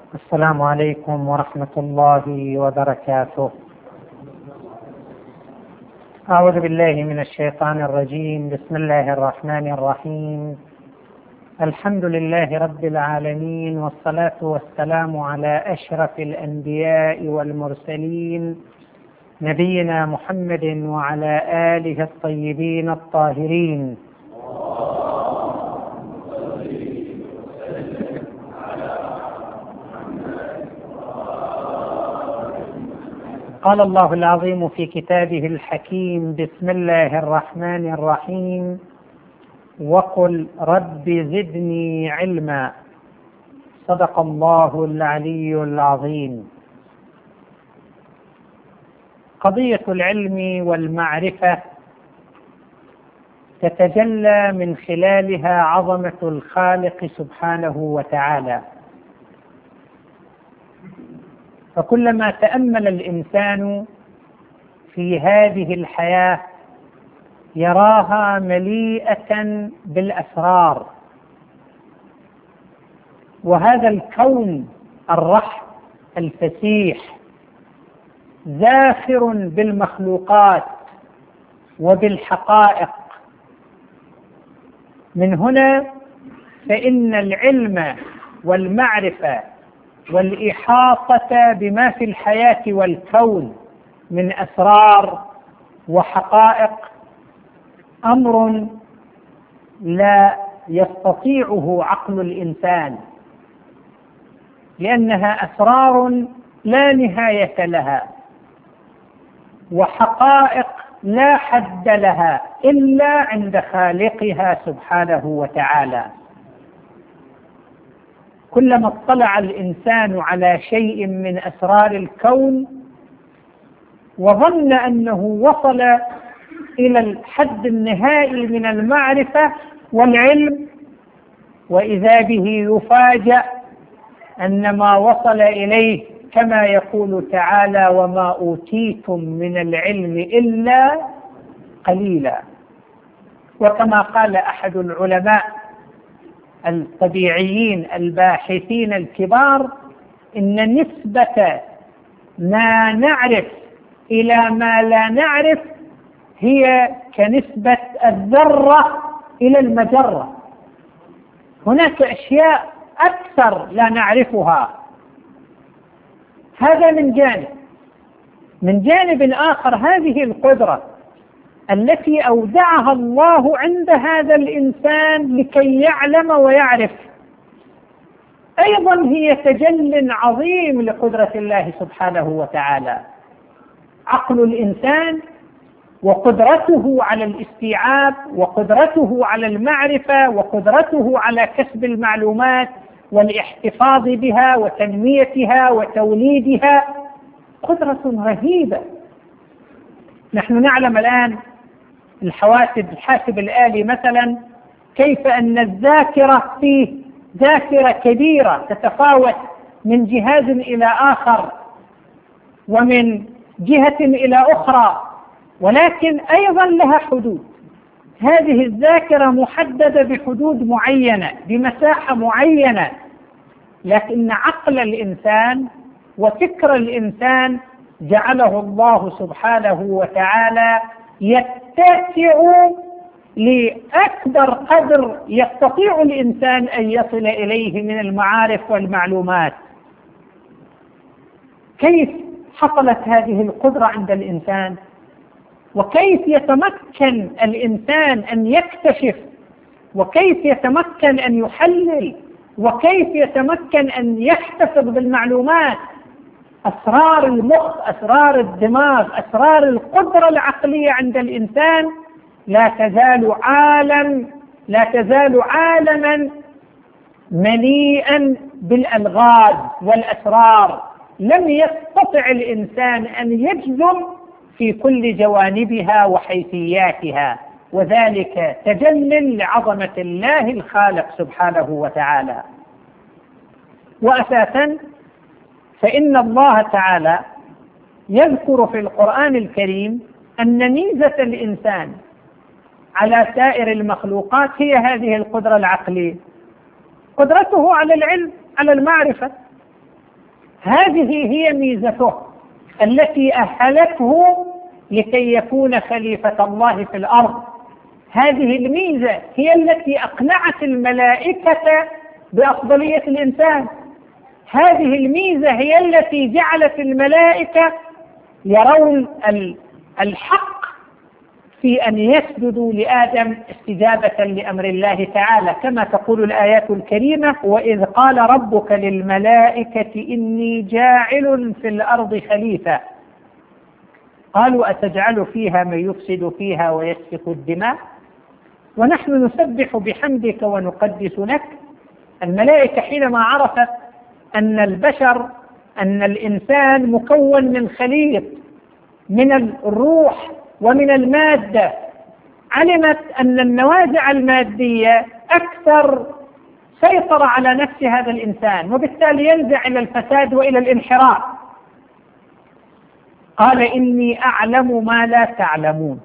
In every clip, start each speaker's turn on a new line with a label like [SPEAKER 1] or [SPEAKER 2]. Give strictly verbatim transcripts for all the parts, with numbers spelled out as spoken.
[SPEAKER 1] السلام عليكم ورحمة الله وبركاته. أعوذ بالله من الشيطان الرجيم. بسم الله الرحمن الرحيم. الحمد لله رب العالمين، والصلاة والسلام على أشرف الأنبياء والمرسلين نبينا محمد وعلى آله الطيبين الطاهرين. قال الله العظيم في كتابه الحكيم: بسم الله الرحمن الرحيم. وقل رب زدني علما. صدق الله العلي العظيم. قضية العلم والمعرفة تتجلى من خلالها عظمة الخالق سبحانه وتعالى، فكلما تأمل الإنسان في هذه الحياة يراها مليئة بالأسرار، وهذا الكون الرحب الفسيح زاخر بالمخلوقات وبالحقائق. من هنا فإن العلم والمعرفة والإحاطة بما في الحياة والكون من أسرار وحقائق أمر لا يستطيعه عقل الإنسان، لأنها أسرار لا نهاية لها وحقائق لا حد لها إلا عند خالقها سبحانه وتعالى. كلما اطلع الإنسان على شيء من أسرار الكون وظن أنه وصل إلى الحد النهائي من المعرفة والعلم، وإذا به يفاجأ أن ما وصل إليه كما يقول تعالى: وما أوتيتم من العلم إلا قليلا. وكما قال أحد العلماء الطبيعيين الباحثين الكبار: إن نسبة ما نعرف إلى ما لا نعرف هي كنسبة الذرة إلى المجرة. هناك أشياء أكثر لا نعرفها. هذا من جانب. من جانب آخر، هذه القدرة التي أودعها الله عند هذا الإنسان لكي يعلم ويعرف أيضا هي تجل عظيم لقدرة الله سبحانه وتعالى. عقل الإنسان وقدرته على الاستيعاب وقدرته على المعرفة وقدرته على كسب المعلومات والاحتفاظ بها وتنميتها وتوليدها قدرة رهيبة. نحن نعلم الآن الحواسب الحاسب الآلي مثلا كيف أن الذاكرة فيه ذاكرة كبيرة تتفاوت من جهاز إلى آخر ومن جهة إلى أخرى، ولكن أيضا لها حدود. هذه الذاكرة محددة بحدود معينة بمساحة معينة، لكن عقل الإنسان وفكر الإنسان جعله الله سبحانه وتعالى يتسع لأكبر قدر يستطيع الإنسان أن يصل إليه من المعارف والمعلومات. كيف حصلت هذه القدرة عند الإنسان؟ وكيف يتمكن الإنسان أن يكتشف؟ وكيف يتمكن أن يحلل؟ وكيف يتمكن أن يحتفظ بالمعلومات؟ أسرار المخ، أسرار الدماغ، أسرار القدرة العقلية عند الإنسان لا تزال عالم لا تزال عالما مليئا بالألغاز والأسرار، لم يستطع الإنسان أن يجزم في كل جوانبها وحيثياتها، وذلك تجل لعظمة الله الخالق سبحانه وتعالى. وأساسا فإن الله تعالى يذكر في القرآن الكريم أن ميزة الإنسان على سائر المخلوقات هي هذه القدرة العقلية، قدرته على العلم، على المعرفة. هذه هي ميزته التي أهلته لكي يكون خليفة الله في الأرض. هذه الميزة هي التي أقنعت الملائكة بأفضلية الإنسان. هذه الميزة هي التي جعلت الملائكة يرون الحق في أن يسجدوا لآدم استجابة لأمر الله تعالى، كما تقول الآيات الكريمة: وإذ قال ربك للملائكة إني جاعل في الأرض خليفة قالوا أتجعل فيها من يفسد فيها ويسفك الدماء ونحن نسبح بحمدك ونقدس لك. الملائكة حينما عرفت أن البشر أن الإنسان مكون من خليط من الروح ومن المادة، علمت أن النوازع المادية أكثر سيطرة على نفس هذا الإنسان، وبالتالي ينزع إلى الفساد وإلى الانحراف. قال إني أعلم ما لا تعلمون،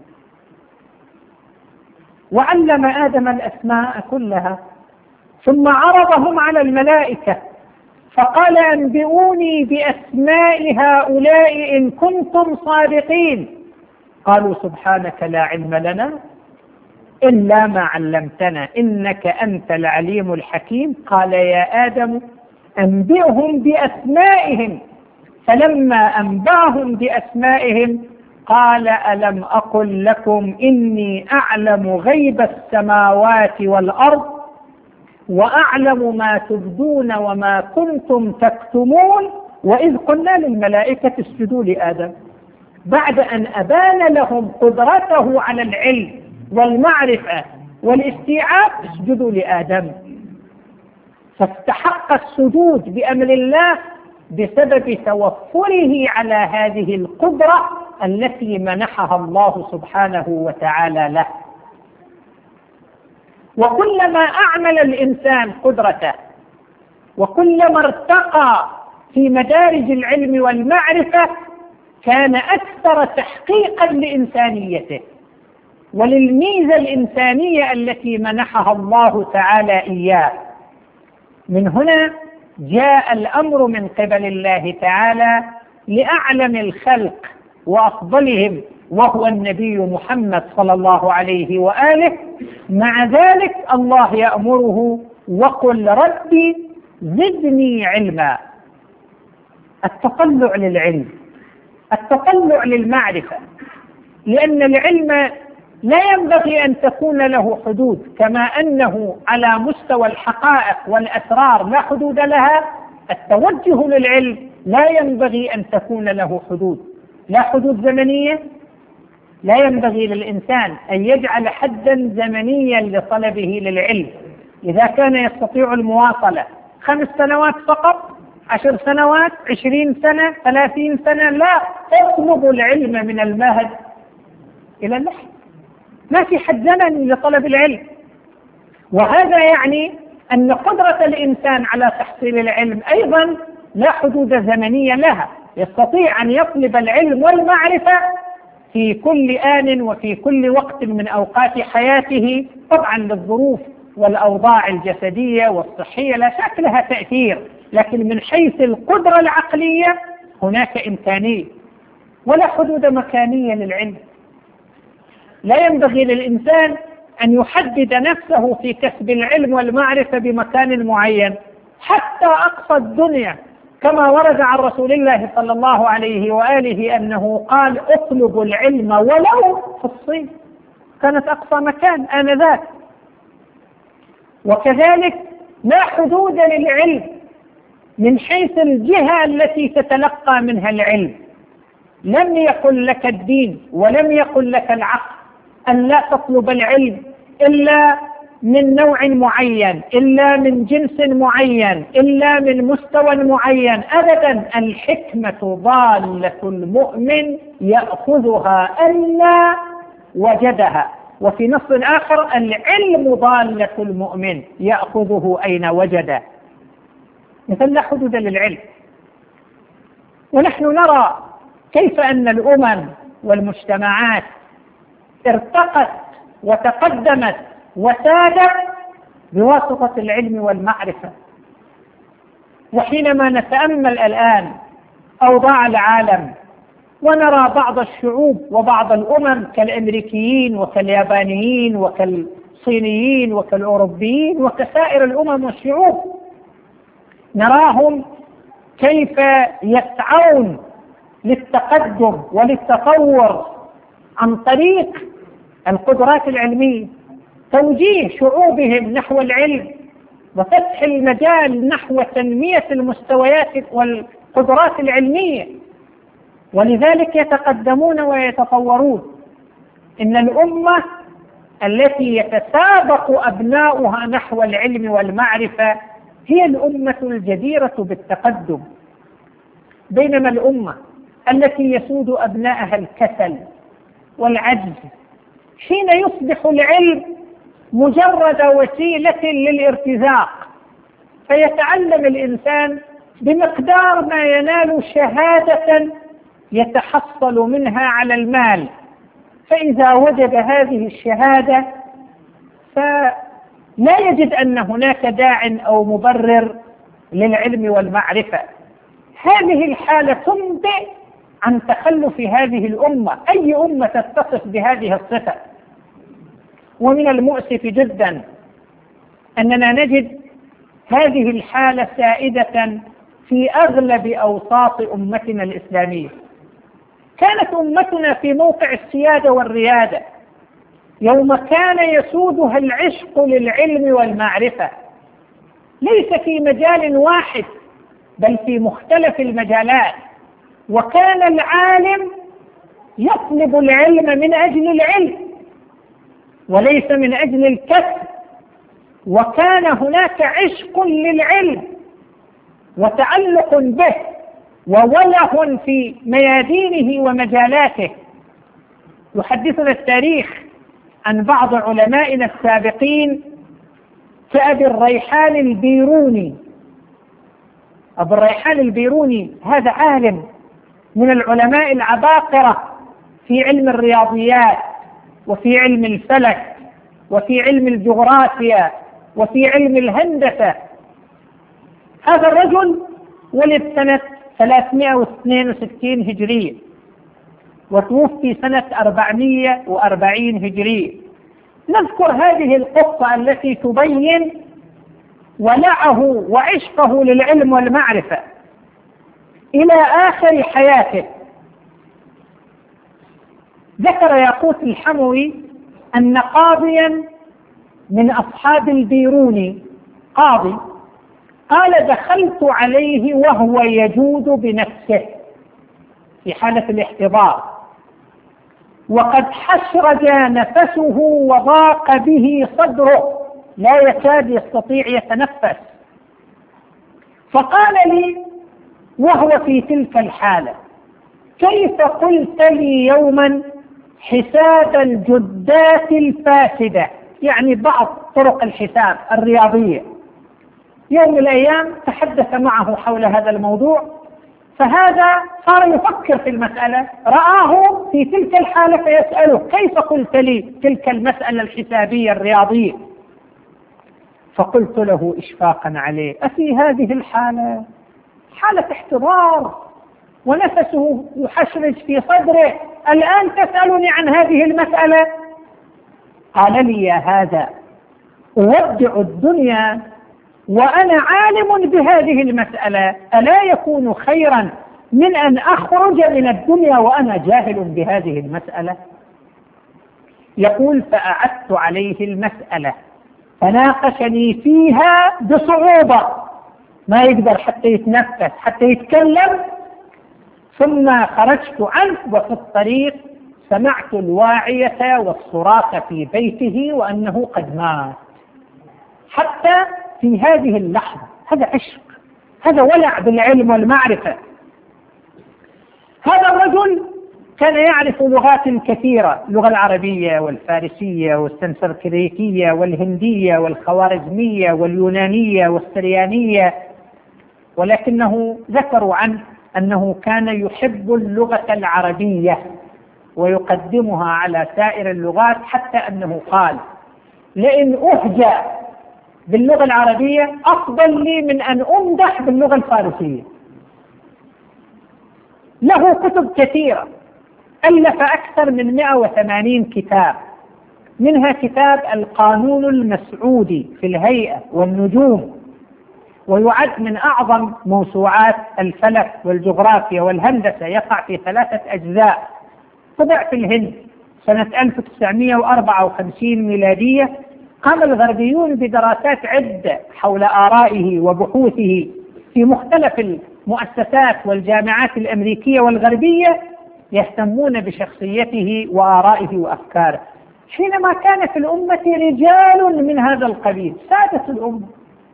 [SPEAKER 1] وعلم آدم الأسماء كلها ثم عرضهم على الملائكة فقال أنبئوني بأسماء هؤلاء إن كنتم صادقين. قالوا سبحانك لا علم لنا إلا ما علمتنا إنك أنت العليم الحكيم. قال يا آدم أنبئهم بأسمائهم، فلما أنبأهم بأسمائهم قال ألم أقل لكم إني أعلم غيب السماوات والأرض وأعلم ما تبدون وما كنتم تكتمون وإذ قلنا للملائكة اسجدوا لآدم، بعد أن أبان لهم قدرته على العلم والمعرفة والاستيعاب اسجدوا لآدم. فاستحق السجود بأمر الله بسبب توفره على هذه القدرة التي منحها الله سبحانه وتعالى له. وكلما أعمل الإنسان قدرته وكلما ارتقى في مدارج العلم والمعرفة كان أكثر تحقيقا لإنسانيته وللميزة الإنسانية التي منحها الله تعالى إياه. من هنا جاء الأمر من قبل الله تعالى لأعلم الخلق وأفضلهم وهو النبي محمد صلى الله عليه وآله. مع ذلك الله يأمره وقل ربي زدني علما. التطلع للعلم، التطلع للمعرفة، لأن العلم لا ينبغي أن تكون له حدود، كما أنه على مستوى الحقائق والأسرار لا حدود لها، التوجه للعلم لا ينبغي أن تكون له حدود، لا حدود زمنية. لا ينبغي للإنسان أن يجعل حدا زمنيا لطلبه للعلم. إذا كان يستطيع المواصلة خمس سنوات فقط، عشر سنوات، عشرين سنة، ثلاثين سنة، لا، اطلب العلم من المهد إلى اللحد. ما في حد زمني لطلب العلم. وهذا يعني أن قدرة الإنسان على تحصيل العلم أيضا لا حدود زمنية لها، يستطيع أن يطلب العلم والمعرفة في كل آن وفي كل وقت من أوقات حياته، طبعا للظروف والأوضاع الجسدية والصحية لا شك لها تأثير، لكن من حيث القدرة العقلية هناك إمكانية ولا حدود مكانية للعلم. لا ينبغي للإنسان أن يحدد نفسه في كسب العلم والمعرفة بمكان معين حتى أقصى الدنيا، كما ورد عن رسول الله صلى الله عليه وآله أنه قال اطلبوا العلم ولو في الصين، كانت أقصى مكان آنذاك. وكذلك لا حدود للعلم من حيث الجهة التي تتلقى منها العلم. لم يقل لك الدين ولم يقل لك العقل أن لا تطلب العلم إلا من نوع معين، إلا من جنس معين، إلا من مستوى معين، أبدا. الحكمة ضالة المؤمن يأخذها ألا وجدها. وفي نص آخر العلم ضالة المؤمن يأخذه أين وجده. مثل لا حدود للعلم. ونحن نرى كيف أن الأمم والمجتمعات ارتقت وتقدمت وسادت بواسطة العلم والمعرفة. وحينما نتأمل الآن أوضاع العالم ونرى بعض الشعوب وبعض الأمم كالأمريكيين وكاليابانيين وكالصينيين وكالأوروبيين وكسائر الأمم والشعوب، نراهم كيف يسعون للتقدم وللتطور عن طريق القدرات العلمية، توجيه شعوبهم نحو العلم وفتح المجال نحو تنمية المستويات والقدرات العلمية، ولذلك يتقدمون ويتطورون. إن الأمة التي يتسابق أبناؤها نحو العلم والمعرفة هي الأمة الجديرة بالتقدم، بينما الأمة التي يسود أبنائها الكسل والعجز حين يصبح العلم مجرد وسيلة للارتزاق، فيتعلم الإنسان بمقدار ما ينال شهادة يتحصل منها على المال، فإذا وجد هذه الشهادة فلا يجد أن هناك داع أو مبرر للعلم والمعرفة. هذه الحالة تنبئ عن تخلف هذه الأمة، أي أمة تتصف بهذه الصفة. ومن المؤسف جدا أننا نجد هذه الحالة سائدة في أغلب أوساط أمتنا الإسلامية. كانت أمتنا في موقع السيادة والريادة يوم كان يسودها العشق للعلم والمعرفة، ليس في مجال واحد بل في مختلف المجالات، وكان العالم يطلب العلم من أجل العلم وليس من أجل الكسب، وكان هناك عشق للعلم وتعلق به ووله في ميادينه ومجالاته. يحدثنا التاريخ عن بعض علمائنا السابقين كأبي الريحان البيروني. أبو الريحان البيروني هذا عالم من العلماء العباقرة في علم الرياضيات وفي علم الفلك وفي علم الجغرافيا وفي علم الهندسة. هذا الرجل ولد سنة ثلاثمائة واثنين وستين هجرية وتوفي سنة أربعمائة وأربعين هجرية. نذكر هذه القصة التي تبين ولعه وعشقه للعلم والمعرفة إلى آخر حياته. ذكر ياقوت الحموي أن قاضيا من أصحاب البيروني قاضي قال: دخلت عليه وهو يجود بنفسه في حالة الاحتضار وقد حشرج نفسه وضاق به صدره، لا يكاد يستطيع يتنفس، فقال لي وهو في تلك الحالة: كيف قلت لي يوما حساب الجدات الفاسدة، يعني بعض طرق الحساب الرياضية. يوم من الأيام تحدث معه حول هذا الموضوع، فهذا صار يفكر في المسألة، رآه في تلك الحالة فيسأله: كيف قلت لي تلك المسألة الحسابية الرياضية؟ فقلت له إشفاقا عليه: أفي هذه الحالة حالة احتضار ونفسه يحشرج في صدره، الآن تسألني عن هذه المسألة؟ قال لي: يا هذا أودع الدنيا وأنا عالم بهذه المسألة، ألا يكون خيرا من أن أخرج من الدنيا وأنا جاهل بهذه المسألة؟ يقول: فأعدت عليه المسألة فناقشني فيها بصعوبة، ما يقدر حتى يتنفس حتى يتكلم، ثم خرجت عنه وفي الطريق سمعت الواعية والصراخ في بيته وأنه قد مات. حتى في هذه اللحظة هذا عشق، هذا ولع بالعلم والمعرفة. هذا الرجل كان يعرف لغات كثيرة، اللغة العربية والفارسية والسنسكريتية والهندية والخوارزمية واليونانية والسريانية، ولكنه ذكروا عنه أنه كان يحب اللغة العربية ويقدمها على سائر اللغات، حتى أنه قال: لئن أهجى باللغة العربية أفضل لي من أن أمدح باللغة الفارسية. له كتب كثيرة، ألف أكثر من مئة وثمانين كتاب، منها كتاب القانون المسعودي في الهيئة والنجوم، ويعد من أعظم موسوعات الفلك والجغرافيا والهندسة، يقع في ثلاثة أجزاء، طبع في الهند سنة ألف وتسعمئة وأربعة وخمسين ميلادية. قام الغربيون بدراسات عدة حول آرائه وبحوثه في مختلف المؤسسات والجامعات الأمريكية والغربية، يهتمون بشخصيته وآرائه وأفكاره. حينما كان في الأمة رجال من هذا القبيل سادة الأمة،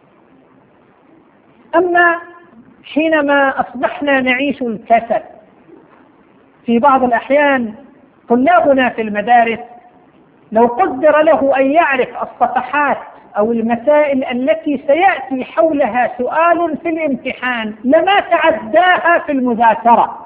[SPEAKER 1] أما حينما أصبحنا نعيش الكسل، في بعض الأحيان طلابنا في المدارس لو قدر له أن يعرف الصفحات أو المسائل التي سيأتي حولها سؤال في الامتحان لما تعداها في المذاكرة،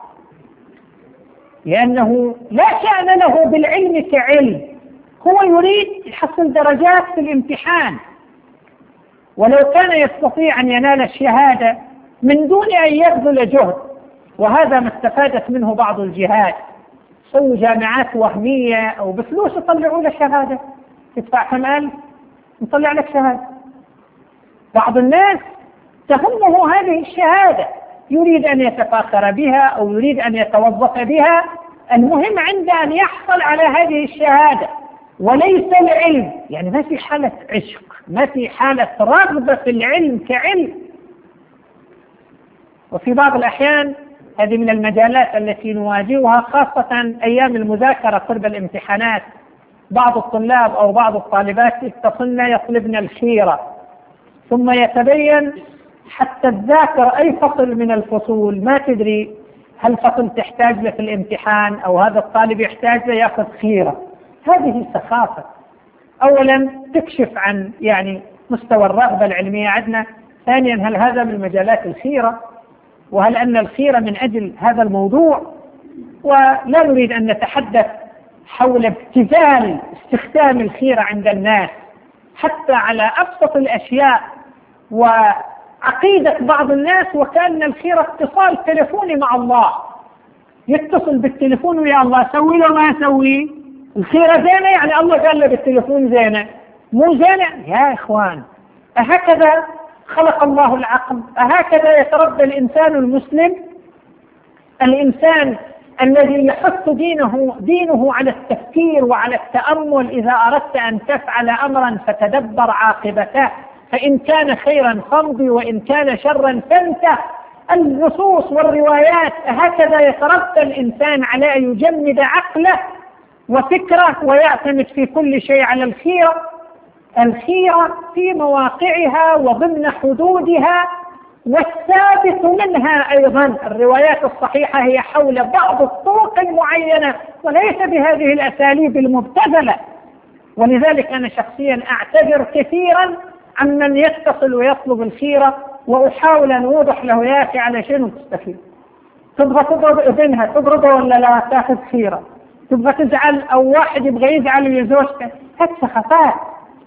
[SPEAKER 1] لأنه لا شأن له بالعلم كعلم، هو يريد يحصل درجات في الامتحان. ولو كان يستطيع أن ينال الشهادة من دون أن يبذل جهد، وهذا ما استفادت منه بعض الجهات، سووا جامعات وهمية أو بفلوس يطلعوا له شهادة، تدفع كم ألف نطلع لك شهادة. بعض الناس تهمه هذه الشهادة، يريد أن يتفاخر بها أو يريد أن يتوظف بها، المهم عنده أن يحصل على هذه الشهادة وليس العلم. يعني ما في حالة عشق، ما في حالة رغبة في العلم كعلم. وفي بعض الأحيان هذه من المجالات التي نواجهها خاصة أيام المذاكرة قرب الامتحانات، بعض الطلاب أو بعض الطالبات يتصلن يطلبن الخيرة، ثم يتبين حتى تذاكر أي فصل من الفصول ما تدري هل فصل تحتاج له في الامتحان أو هذا الطالب يحتاج له يأخذ خيرة. هذه سخافة، أولا تكشف عن يعني مستوى الرغبة العلمية عندنا، ثانيا هل هذا من مجالات الخيرة، وهل أن الخيرة من أجل هذا الموضوع. ولا نريد أن نتحدث حول ابتذال استخدام الخيرة عند الناس حتى على أبسط الأشياء، وعقيدة بعض الناس وكأن الخيرة اتصال تلفوني مع الله، يتصل بالتلفون ويا الله سوي له ما يسوي، الخيرة زينة يعني الله قال له بالتلفون زينة، مو زينة يا إخوان. أهكذا خلق الله العقل؟ أهكذا يتربى الإنسان المسلم؟ الإنسان الذي يحث دينه دينه على التفكير وعلى التأمل، إذا أردت أن تفعل أمرا فتدبر عاقبته، فإن كان خيرا فامضي وإن كان شرا فانته. النصوص والروايات هكذا يتربى الإنسان على أن يجمد عقله وفكره ويعتمد في كل شيء على الخيرة. الخيرة في مواقعها وضمن حدودها، والثابت منها أيضا الروايات الصحيحة هي حول بعض الطرق المعينة وليس بهذه الأساليب المبتذلة. ولذلك أنا شخصيا أعتذر كثيرا عمن يتصل ويطلب الخيرة، وأحاول أن أوضح له يا أخي على شنو تستفيد؟ تبغى تضرب ابنها تضربه ولا لا تاخذ خيرة؟ تبغى تزعل أو واحد يبغى يزعل ويزوجته؟ هذه سخافات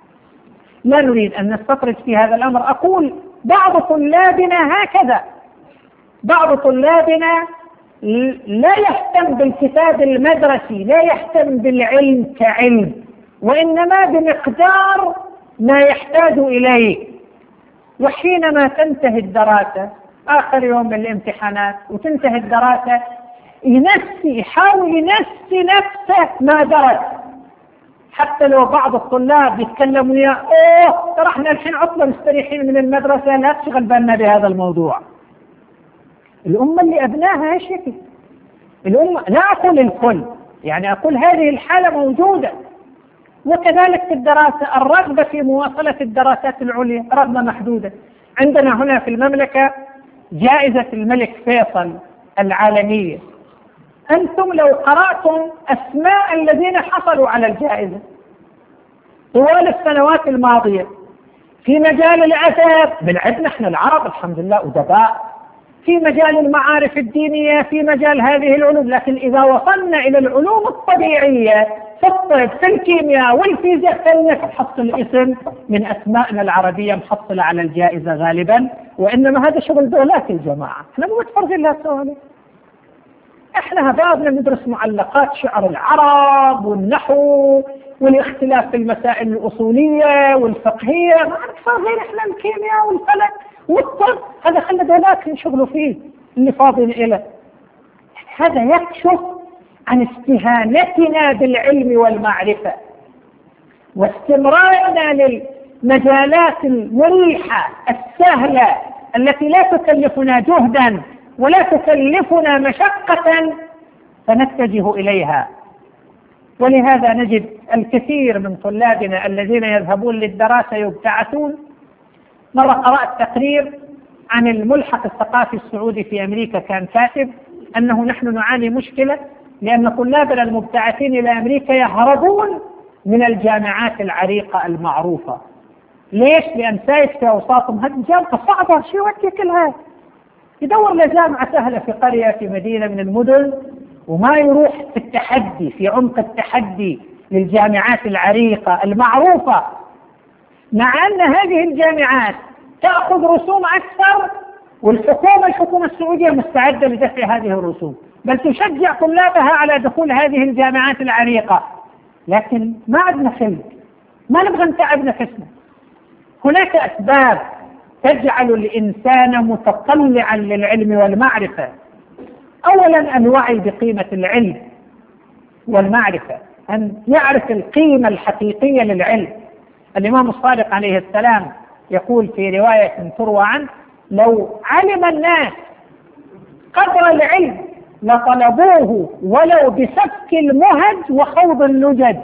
[SPEAKER 1] لا نريد أن نستطرد في هذا الأمر. أقول بعض طلابنا هكذا، بعض طلابنا لا يهتم بالكتاب المدرسي، لا يهتم بالعلم كعلم، وإنما بمقدار ما يحتاج إليه. وحينما تنتهي الدراسة آخر يوم من الامتحانات وتنتهي الدراسة ينسي، يحاول ينسي نفسه ما درس. حتى لو بعض الطلاب يتكلموا يا اوه ترى احنا الحين عطلة مستريحين من المدرسة، لا تشغل بالنا بهذا الموضوع. الأمة اللي أبناها ايش هيك؟ الأمة، لا أقول الكل، يعني أقول هذه الحالة موجودة. وكذلك في الدراسة، الرغبة في مواصلة الدراسات العليا رغبة محدودة. عندنا هنا في المملكة جائزة الملك فيصل العالمية، أنتم لو قرأتم أسماء الذين حصلوا على الجائزة طوال السنوات الماضية في مجال الأدب، من عندنا احنا العرب الحمد لله أدباء، في مجال المعارف الدينية، في مجال هذه العلوم، لكن إذا وصلنا إلى العلوم الطبيعية في الطب في الكيمياء والفيزياء خلينا تحصل اسم من أسمائنا العربية محصلة على الجائزة غالبا، وإنما هذا شغل دولات الجماعة، احنا مو متفرغين لها سوالف. احنا هذا ندرس معلقات شعر العرب والنحو والاختلاف في المسائل الأصولية والفقهية، ما متفرغين احنا الكيمياء والفلك والطب، هذا خلنا دولات يشغلوا فيه اللي فاضيين إله. هذا يكشف عن استهانتنا بالعلم والمعرفة واستمرارنا للمجالات المريحة السهلة التي لا تكلفنا جهدا ولا تكلفنا مشقة فنتجه إليها. ولهذا نجد الكثير من طلابنا الذين يذهبون للدراسة يبتعثون. مرة قرأت تقرير عن الملحق الثقافي السعودي في أمريكا، كان كاتب أنه نحن نعاني مشكلة لأن طلابنا المبتعثين إلى أمريكا يهربون من الجامعات العريقة المعروفة. ليش؟ لأن سايس في أوساطهم هذه الجامعة صعبة، شو يودي كلها؟ يدور لجامعة سهلة في قرية في مدينة من المدن، وما يروح في التحدي في عمق التحدي للجامعات العريقة المعروفة، مع أن هذه الجامعات تأخذ رسوم أكثر، والحكومة الحكومة السعودية مستعدة لدفع هذه الرسوم، بل تشجع طلابها على دخول هذه الجامعات العريقة. لكن ما عندنا خلق، ما نبغى نتعب نفسنا. هناك أسباب تجعل الإنسان متطلعا للعلم والمعرفة. أولا الوعي بقيمة العلم والمعرفة، أن يعرف القيمة الحقيقية للعلم. الإمام الصادق عليه السلام يقول في رواية تروى عنه: لو علم الناس قدر العلم لطلبوه ولو بسفك المهج وخوض اللجج.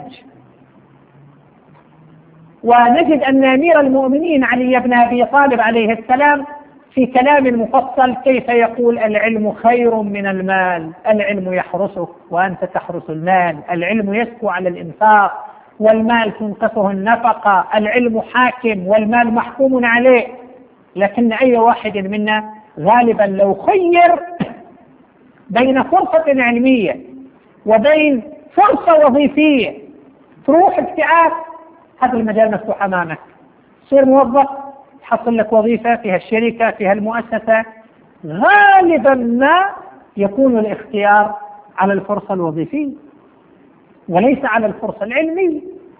[SPEAKER 1] ونجد أن أمير المؤمنين علي بن أبي طالب عليه السلام في كلام مفصل كيف يقول: العلم خير من المال، العلم يحرسك وأنت تحرس المال، العلم يسكو على الإنفاق والمال تنقصه النفقة، العلم حاكم والمال محكوم عليه. لكن أي واحد منا غالبا لو خير بين فرصة علمية وبين فرصة وظيفية تروح ابتعاث، هذا المجال مفتوح أمامك، تصير موظف تحصل لك وظيفة في هالشركة في هالمؤسسة، غالبا ما يكون الاختيار على الفرصة الوظيفية وليس على الفرصة العلمية.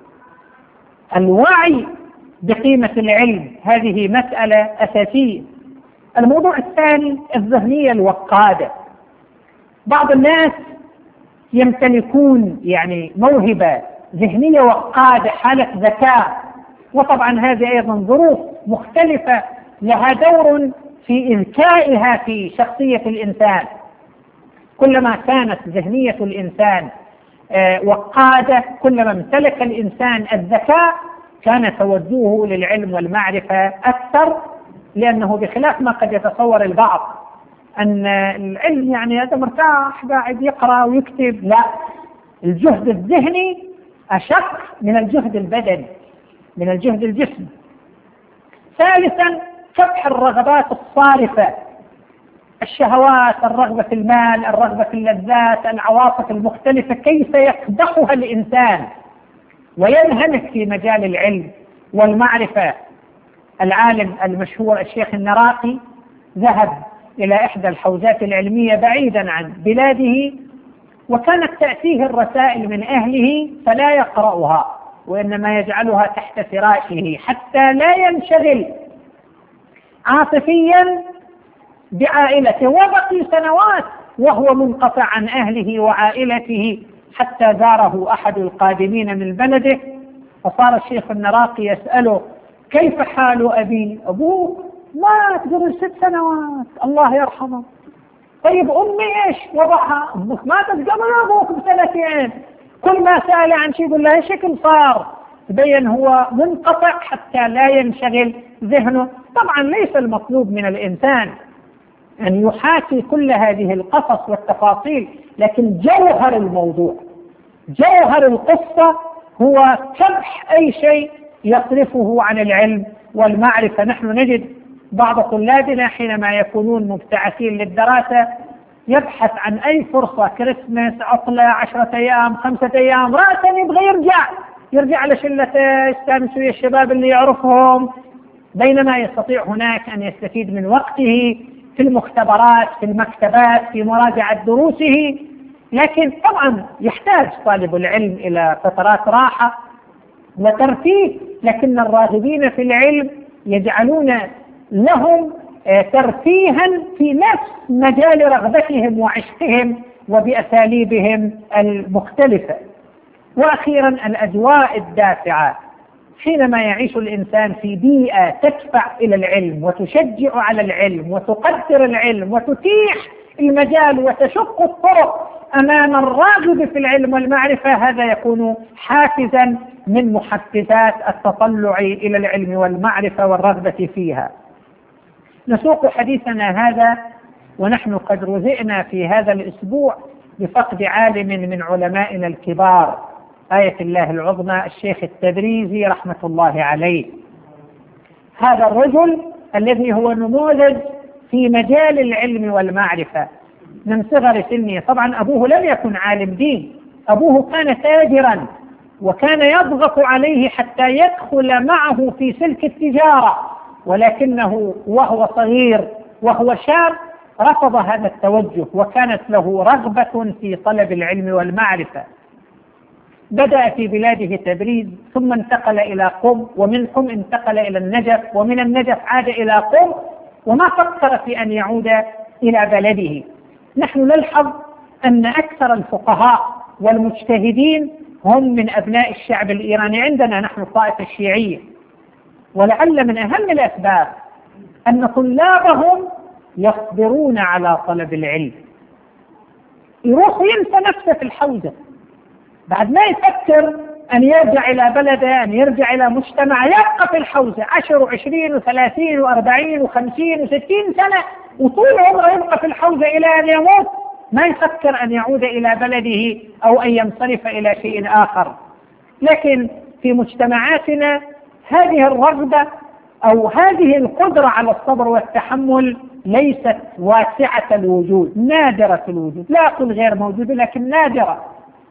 [SPEAKER 1] الوعي بقيمة العلم هذه مسألة أساسية. الموضوع الثاني الذهنية الوقادة. بعض الناس يمتلكون يعني موهبة ذهنية وقادة، حالة ذكاء، وطبعا هذه أيضا ظروف مختلفة لها دور في إذكائها في شخصية الإنسان. كلما كانت ذهنية الإنسان وقادة كلما امتلك الإنسان الذكاء كان توجهه للعلم والمعرفة أكثر، لأنه بخلاف ما قد يتصور البعض أن العلم يعني هذا مرتاح قاعد يقرأ ويكتب، لا، الجهد الذهني أشق من الجهد البدني، من الجهد الجسمي. ثالثا كبح الرغبات الصارفة، الشهوات، الرغبة في المال، الرغبة في اللذات، العواطف المختلفة، كيف يقدحها الإنسان وينهمك في مجال العلم والمعرفة. العالم المشهور الشيخ النراقي ذهب إلى إحدى الحوزات العلمية بعيدا عن بلاده، وكانت تأتيه الرسائل من أهله فلا يقرأها وإنما يجعلها تحت فراشه حتى لا ينشغل عاطفيا بعائلته، وبقي سنوات وهو منقطع عن أهله وعائلته حتى زاره أحد القادمين من بلده، فصار الشيخ النراقي يسأله: كيف حال أبي؟ أبوك مات قبل ست سنوات الله يرحمه. طيب أمي إيش وضعها؟ أمك ماتت قبل أبوك بسنتين. كل ما سأل عن شيء يقول له شكل صار. تبين هو منقطع حتى لا ينشغل ذهنه. طبعا ليس المطلوب من الإنسان أن يحاكي كل هذه القصص والتفاصيل، لكن جوهر الموضوع، جوهر القصة هو كبح أي شيء يصرفه عن العلم والمعرفة. نحن نجد بعض طلابنا حينما يكونون مبتعثين للدراسة يبحث عن أي فرصة، كريسماس، عطلة، عشرة أيام، خمسة أيام، رأسا يبغى يرجع يرجع لشلته، يستانس ويا الشباب اللي يعرفهم، بينما يستطيع هناك أن يستفيد من وقته في المختبرات، في المكتبات، في مراجعة دروسه. لكن طبعا يحتاج طالب العلم إلى فترات راحة وترفيه، لكن الراغبين في العلم يجعلون لهم ترفيها في نفس مجال رغبتهم وعشقهم وبأساليبهم المختلفة. وأخيرا الأجواء الدافعة، حينما يعيش الإنسان في بيئة تدفع إلى العلم وتشجع على العلم وتقدر العلم وتتيح المجال وتشق الطرق أمام الراغب في العلم والمعرفة، هذا يكون حافزا من محفزات التطلع إلى العلم والمعرفة والرغبة فيها. نسوق حديثنا هذا ونحن قد رزقنا في هذا الأسبوع بفقد عالم من علمائنا الكبار، آية الله العظمى الشيخ التبريزي رحمة الله عليه. هذا الرجل الذي هو نموذج في مجال العلم والمعرفة من صغر سنه. طبعا أبوه لم يكن عالم دين، أبوه كان تاجرا وكان يضغط عليه حتى يدخل معه في سلك التجارة، ولكنه وهو صغير وهو شاب رفض هذا التوجه، وكانت له رغبة في طلب العلم والمعرفة. بدأ في بلاده تبريز، ثم انتقل إلى قم، ومن قم انتقل إلى النجف، ومن النجف عاد إلى قم، وما فكر في أن يعود إلى بلده. نحن نلحظ أن أكثر الفقهاء والمجتهدين هم من أبناء الشعب الإيراني عندنا نحن الطائفة الشيعية، ولعل من أهم الأسباب أن طلابهم يصبرون على طلب العلم. يروح ينسى نفسه في الحوزة، بعد ما يفكر أن يرجع إلى بلده، أن يرجع إلى مجتمع، يبقى في الحوزة عشر وعشرين وثلاثين وأربعين وخمسين وستين سنة، وطول عمره يبقى في الحوزة إلى أن يموت، ما يفكر أن يعود إلى بلده أو أن ينصرف إلى شيء آخر. لكن في مجتمعاتنا هذه الرغبة أو هذه القدرة على الصبر والتحمل ليست واسعة الوجود، نادرة الوجود، لا أقول غير موجودة لكن نادرة.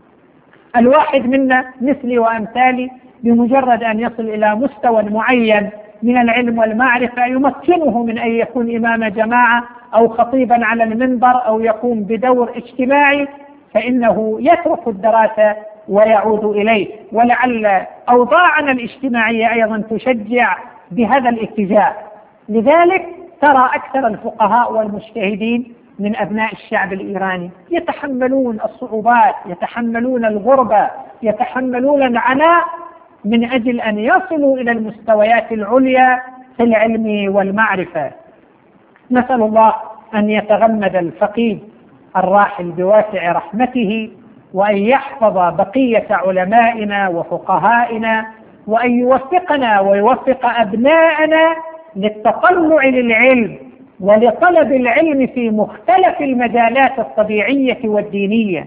[SPEAKER 1] الواحد منا مثلي وأمثالي بمجرد أن يصل إلى مستوى معين من العلم والمعرفة يمكنه من أن يكون إمام جماعة أو خطيبا على المنبر أو يقوم بدور اجتماعي، فإنه يترك الدراسة ويعود إليه. ولعل أوضاعنا الاجتماعية أيضا تشجع بهذا الاتجاه. لذلك ترى أكثر الفقهاء والمجتهدين من أبناء الشعب الإيراني يتحملون الصعوبات، يتحملون الغربة، يتحملون العناء من أجل أن يصلوا إلى المستويات العليا في العلم والمعرفة. نسأل الله أن يتغمد الفقيه الراحل بواسع رحمته، وأن يحفظ بقية علمائنا وفقهائنا، وأن يوفقنا ويوفق أبناءنا للتطلع للعلم ولطلب العلم في مختلف المجالات الطبيعية والدينية،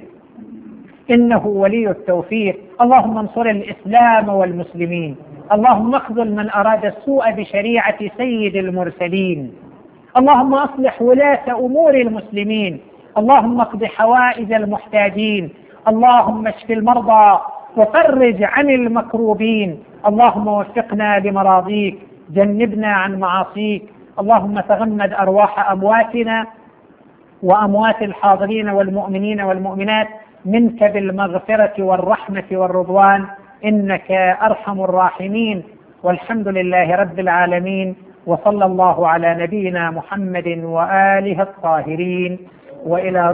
[SPEAKER 1] إنه ولي التوفيق. اللهم انصر الإسلام والمسلمين، اللهم اخذل من أراد السوء بشريعة سيد المرسلين، اللهم أصلح ولاة أمور المسلمين، اللهم اقض حوائج المحتاجين، اللهم اشف المرضى وفرج عن المكروبين، اللهم وفقنا لمراضيك، جنبنا عن معاصيك. اللهم تغمد أرواح أمواتنا وأموات الحاضرين والمؤمنين والمؤمنات منك بالمغفرة والرحمة والرضوان، إنك أرحم الراحمين. والحمد لله رب العالمين، وصلى الله على نبينا محمد وآله الطاهرين، وإلى